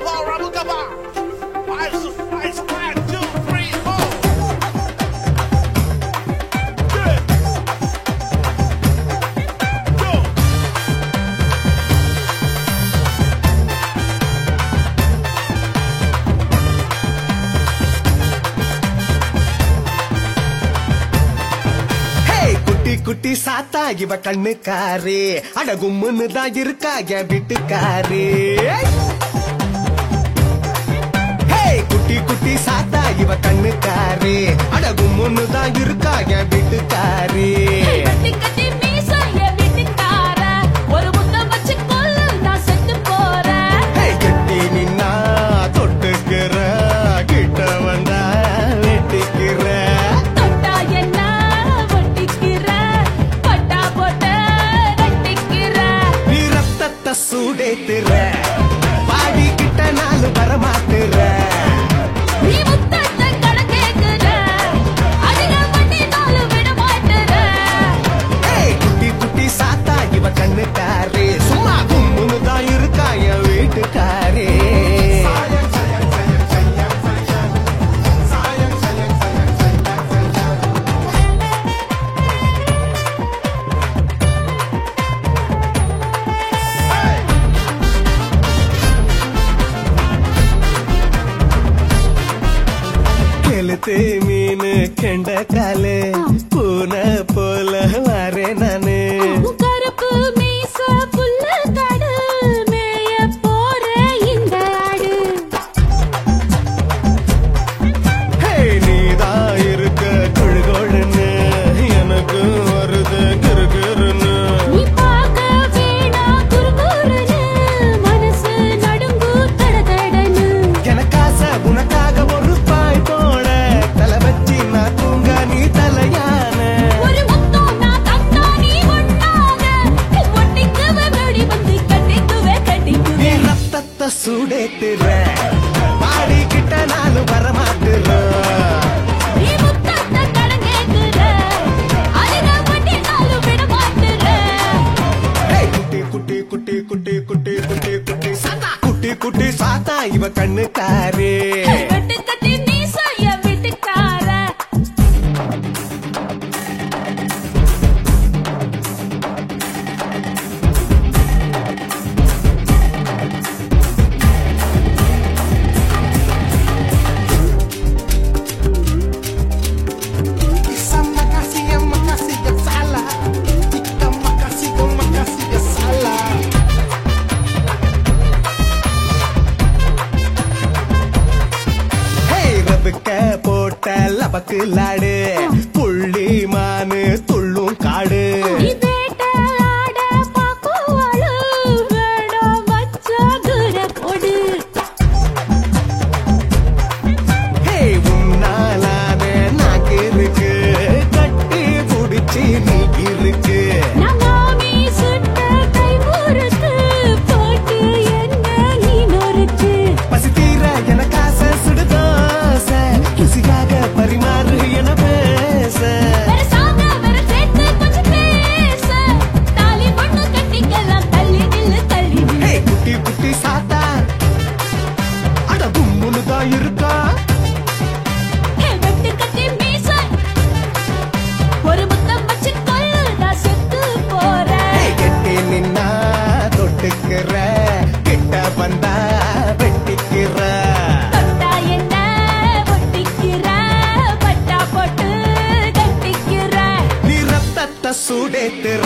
குட்டி சாத்தா இவ கண்ணுக்காரே அடகும்முன்னு தான் இருக்கா என் வீட்டுக்காரே. குட்டி குட்டி சாத்தா இவ கண்ணுக்காரே அடகும்முன்னு தான் இருக்கா என் வீட்டுக்காரே. கட்டி நின்னா தொட்டுக்கிற கிட்ட வந்தா வெட்டிக்கிற சூடேத்துற பாடி கிட்ட நாலு வரமாத்துற குட்டி குட்டி சாத்தா இவ கண்ணுக்காரே சும்மா கும்முன்னு தான் இருக்கா என் வீட்டுக்காரே. கெளுத்து மீனு கெண்ட காலு பூனை போல வரே நானு. கருப்பு மீச புல்ல காடு மேய போற இந்த ஆடு. நீதான் இருக்க கொழுகொழுன்னு எனக்கு வருது கிருகிருன்னு. நீ பார்க்க வேணா குறுகுறுன்னு மனசு நடுங்கு தடதடன்னு. எனக்காச உனக்காக ஒரு பாய் போட தலை வச்சி நான் தூங்க நீ தலையான. ஒரு முத்தம் நான் தந்தா நீ ஒண்ணாக ஒட்டிக்குவே வெடி வந்து கட்டிக்குவே கட்டிக்குவே. நீ ரத்தத்தை சூடேத்துற பாடி கிட்ட நாலு வரமாட்டுற. நீ முத்தத்தை கடன் கேட்குற அதிக வட்டி நாலு விட மாட்டுற. குட்டி குட்டி குட்டி குட்டி குட்டி குட்டி குட்டி சாத்தா குட்டி குட்டி சாத்தா இவ கண்ணுக்காரே. வெட்டு கட்டி மீச என் வீட்டுக்கார. போட்ட லபக்கு லாடு புள்ளி மானு துள்ளும் காடு. நீ வேட்டையாட பாக்குவாளு வேடம் வச்சா தூர போடு. உன்னாலான நாக்கு இருக்கு கட்டி புடிச்சு நீ இருக்கு. நமாமி சுட்ட கை முறுக்கு போட்டு என்ன நீ நொறுக்கு. பசி தீர எனக்கு ஆசை சுடுதோச ருசியாக பரிமாறு என பேச. வெரசாங்க வெர சேர்த்து கொஞ்சம் பேச தாலி பொண்ணு கட்டிக்கலாம் தள்ளி நில்லு தள்ளி நில்லு. குட்டி குட்டி சாத்தா அட கும்முன்னு தான் இருக்கா. வெட்டு கட்டி மீச ஒரு முத்தம் வச்சு கொல்லு நான் செத்து போறேன். கெட்டி நின்னா தொட்டுக்கிற கிட்ட வந்தா வெட்டிக்கிற. தொட்டா என்ன ஒட்டிக்கிற பட்டா போட்டு கட்டிக்கிற. நீ ரத்தத்தை சூடேத்துற